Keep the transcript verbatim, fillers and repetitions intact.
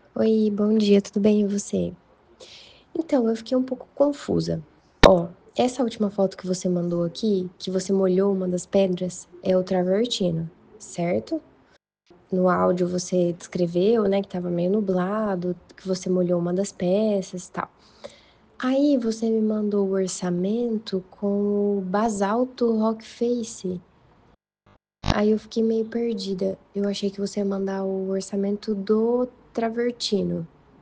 Oi, bom dia, tudo bem e você? Então, eu fiquei um pouco confusa. Ó, essa última foto que você mandou aqui, que você molhou uma das pedras, é o travertino, certo? No áudio você descreveu, né, que estava meio nublado, que você molhou uma das peças e tal. Aí você me mandou o orçamento com o basalto rock face. Aí eu fiquei meio perdida. Eu achei que você ia mandar o orçamento do travertino.